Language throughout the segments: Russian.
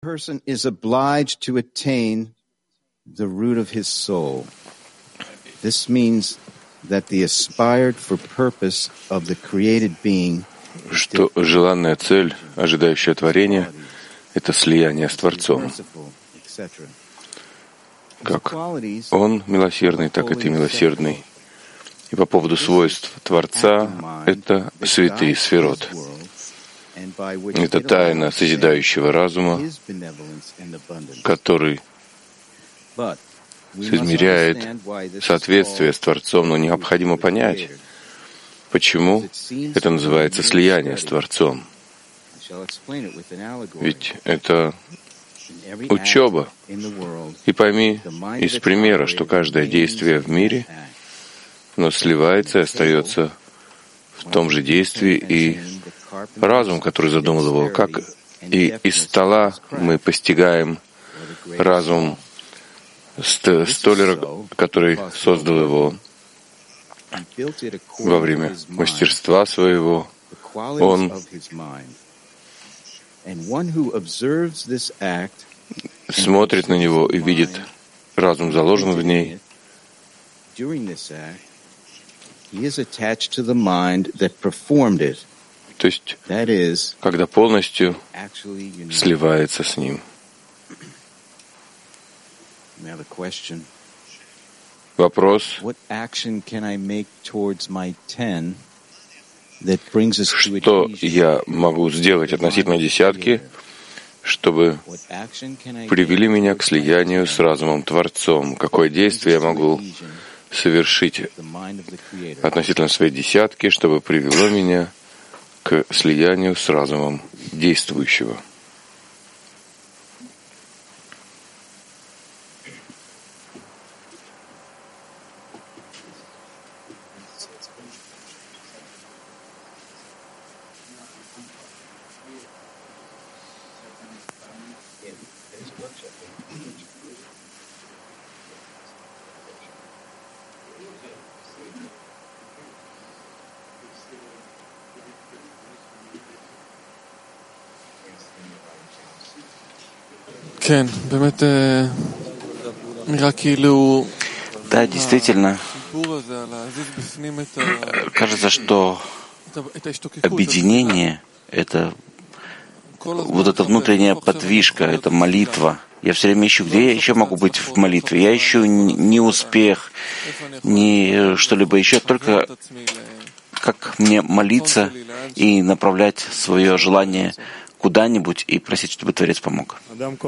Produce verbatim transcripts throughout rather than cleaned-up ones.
person is obliged to attain the root of his soul. This means that the aspired for purpose of the created being, что желанная цель, ожидающая творения, это слияние с Творцом. Как Он милосердный, так и ты милосердный. И по поводу свойств Творца — это святые сферот. Это тайна созидающего разума, который соизмеряет соответствие с Творцом, но необходимо понять, почему это называется слияние с Творцом. Ведь это учеба. И пойми из примера, что каждое действие в мире, оно сливается и остается в том же действии, и разум, который задумал его, как и из стола мы постигаем разум столера, который создал его во время мастерства своего. Он смотрит на него и видит разум, заложен в ней. То есть, когда полностью сливается с ним. Вопрос, что я могу сделать относительно десятки, чтобы привели меня к слиянию с разумом Творцом? Какое действие я могу совершить относительно своей десятки, чтобы привело меня к слиянию с разумом действующего? Да, действительно, кажется, что объединение — это вот эта внутренняя подвижка, это молитва. Я все время ищу, где я еще могу быть в молитве. Я ищу не успех, не что-либо еще, только как мне молиться и направлять свое желание куда-нибудь и просить, чтобы Творец помог.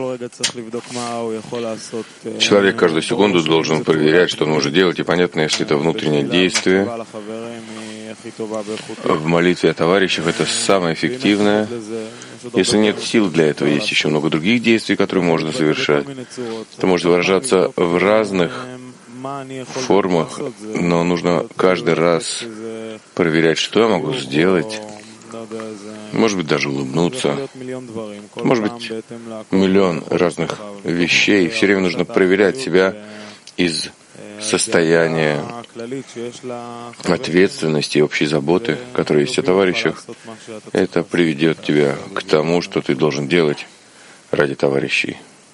Человек каждую секунду должен проверять, что он может делать, и понятно, если это внутреннее действие. В молитве о товарищах это самое эффективное. Если нет сил для этого, есть еще много других действий, которые можно совершать. Это может выражаться в разных формах, но нужно каждый раз проверять, что я могу сделать. Может быть, даже улыбнуться. Может быть, миллион разных вещей. Все время нужно проверять себя из состояния ответственности и общей заботы, которая есть о товарищах. Это приведет тебя к тому, что ты должен делать ради товарищей.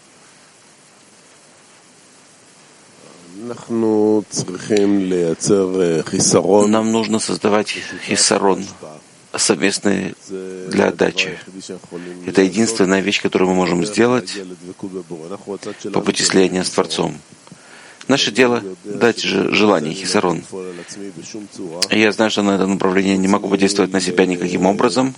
Нам нужно создавать хиссарон, совместные для отдачи. Это единственная вещь, которую мы можем сделать по пути слияния с Творцом. Наше дело — дать же желание, хиссарон. Я знаю, что на это направление не могу подействовать на себя никаким образом,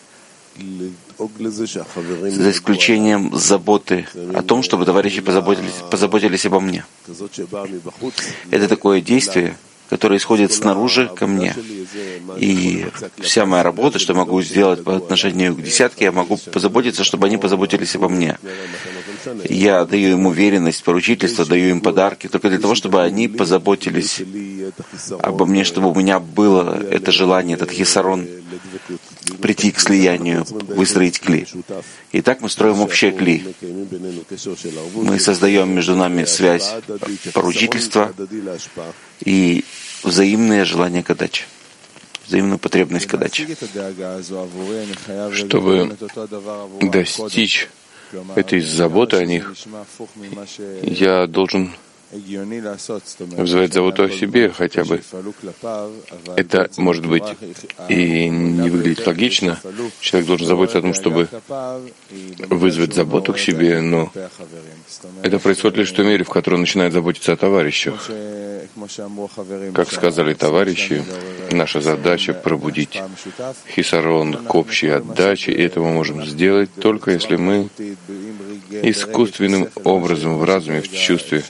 за исключением заботы о том, чтобы товарищи позаботились, позаботились обо мне. Это такое действие, которое исходит снаружи ко мне. И вся моя работа, что я могу сделать по отношению к десятке, я могу позаботиться, чтобы они позаботились обо мне. Я даю им уверенность, поручительство, даю им подарки, только для того, чтобы они позаботились обо мне, чтобы у меня было это желание, этот хиссарон, прийти к слиянию, выстроить кли. И так мы строим общее кли. Мы создаем между нами связь поручительства и взаимное желание к отдаче, взаимную потребность к отдаче. Чтобы достичь это из заботы о них, я должен вызывать заботу о себе хотя бы. Это, может быть, и не выглядит логично. Человек должен заботиться о том, чтобы вызвать заботу к себе, но это происходит лишь в той мере, в которой он начинает заботиться о товарищах. Как сказали товарищи, наша задача — пробудить хисарон к общей отдаче, и это мы можем сделать только если мы искусственным образом в разуме, в чувстве,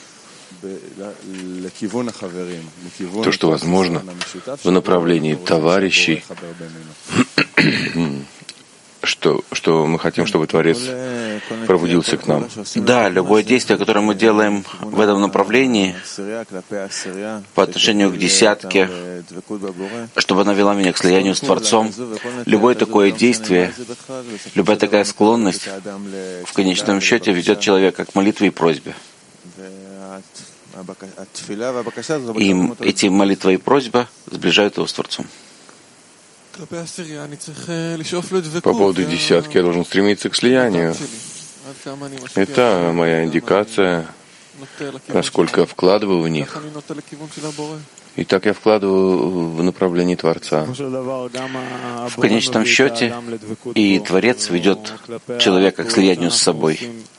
то, что возможно, в направлении товарищей, что, что мы хотим, чтобы Творец пробудился к нам. Да, любое действие, которое мы делаем в этом направлении по отношению к десятке, чтобы она вела меня к слиянию с Творцом, любое такое действие, любая такая склонность в конечном счете ведет человека к молитве и просьбе. И эти молитва и просьба сближают его с Творцом. По поводу десятки я должен стремиться к слиянию. Это моя индикация, насколько я вкладываю в них. И так я вкладываю в направлении Творца. В конечном счете и Творец ведет человека к слиянию с собой.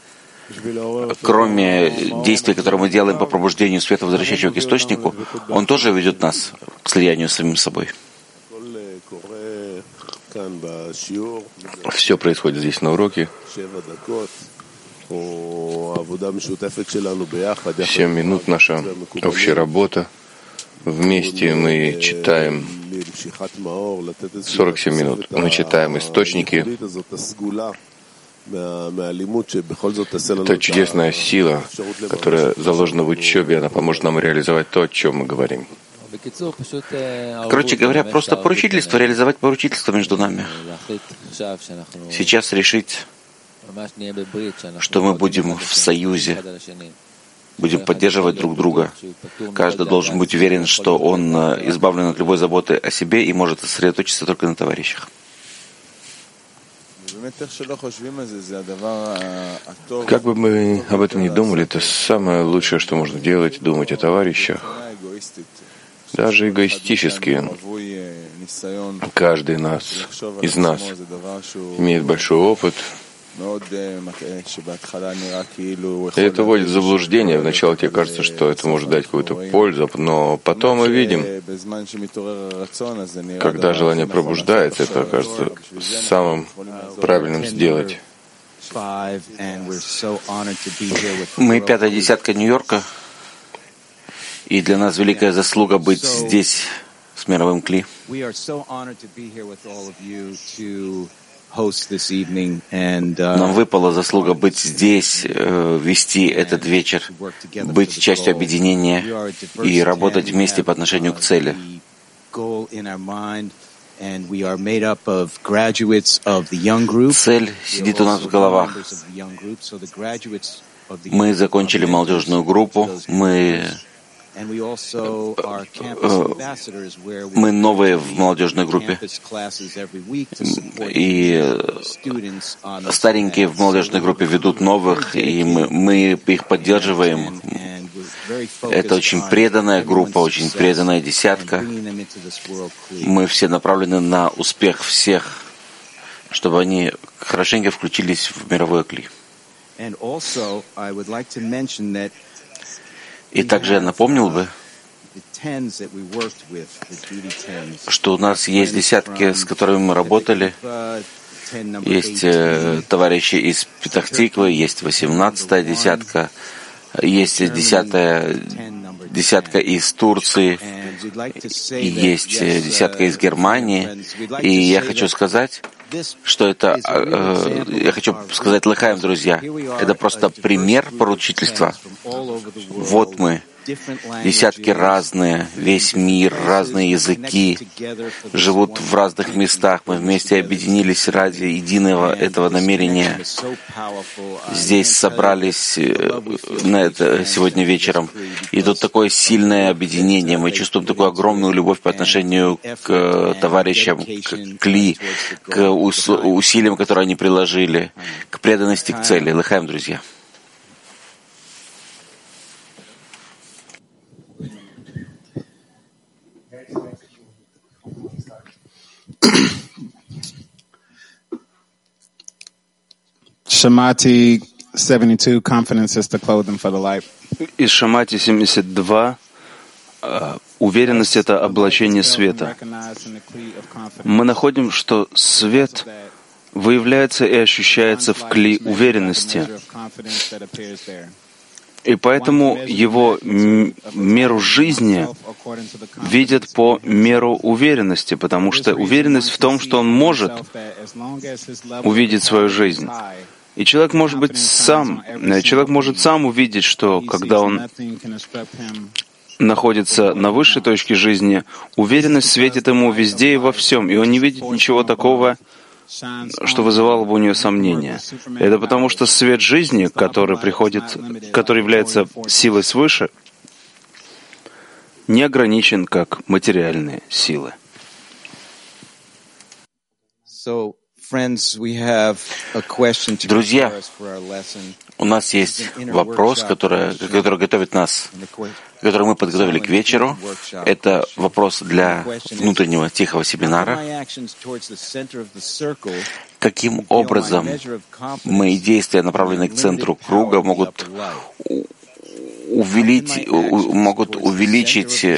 Кроме действий, которые мы делаем по пробуждению света, возвращающего к источнику, он тоже ведет нас к слиянию с самим собой. Все происходит здесь на уроке. Семь минут наша общая работа. Вместе мы читаем сорок семь минут. Мы читаем источники. Это чудесная сила, которая заложена в учебе, она поможет нам реализовать то, о чем мы говорим. Короче говоря, просто поручительство, реализовать поручительство между нами. Сейчас решить, что мы будем в союзе, будем поддерживать друг друга. Каждый должен быть уверен, что он избавлен от любой заботы о себе и может сосредоточиться только на товарищах. Как бы мы об этом ни думали, это самое лучшее, что можно делать, думать о товарищах. Даже эгоистически. Каждый нас, из нас имеет большой опыт. И это вводит в заблуждение. Вначале тебе кажется, что это может дать какую-то пользу, но потом мы видим, когда желание пробуждается, это кажется самым правильным сделать. Мы пятая десятка Нью-Йорка, и для нас великая заслуга быть здесь с мировым Кли. Нам выпала заслуга быть здесь, вести этот вечер, быть частью объединения и работать вместе по отношению к цели. Цель сидит у нас в головах. Мы закончили молодежную группу, мы Мы новые в молодежной группе, и старенькие в молодежной группе ведут новых, и мы, мы их поддерживаем. Это очень преданная группа, очень преданная десятка. Мы все направлены на успех всех, чтобы они хорошенько включились в мировой Кли. И также я напомнил бы, что у нас есть десятки, с которыми мы работали. Есть э, товарищи из Петах-Тиквы, есть восемнадцатая десятка, есть десятая десятка из Турции, есть десятка из Германии. И я хочу сказать, что это, э, я хочу сказать лыхаем, друзья, это просто пример поручительства. Вот мы десятки разные, весь мир, разные языки, живут в разных местах. Мы вместе объединились ради единого этого намерения. Здесь собрались на это сегодня вечером. И тут такое сильное объединение. Мы чувствуем такую огромную любовь по отношению к товарищам, к Кли, к усилиям, которые они приложили, к преданности к цели. Лыхаем, друзья. Shamati seventy-two, confidence is the clothing for the light. Из Шамати семьдесят два уверенность — это облачение света. Мы находим, что свет выявляется и ощущается в кли уверенности. И поэтому его меру жизни видят по меру уверенности, потому что уверенность в том, что он может увидеть свою жизнь. И человек может быть сам, человек может сам увидеть, что когда он находится на высшей точке жизни, уверенность светит ему везде и во всем, и он не видит ничего такого, что вызывало бы у нее сомнения. Это потому, что свет жизни, который приходит, который является силой свыше, не ограничен как материальные силы. Друзья, у нас есть вопрос, который, который готовит нас, который мы подготовили к вечеру. Это вопрос для внутреннего тихого семинара. Каким образом мои действия, направленные к центру круга, могут увеличить, могут увеличить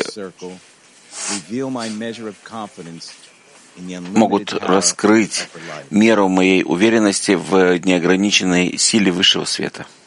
могут раскрыть меру моей уверенности в неограниченной силе высшего света.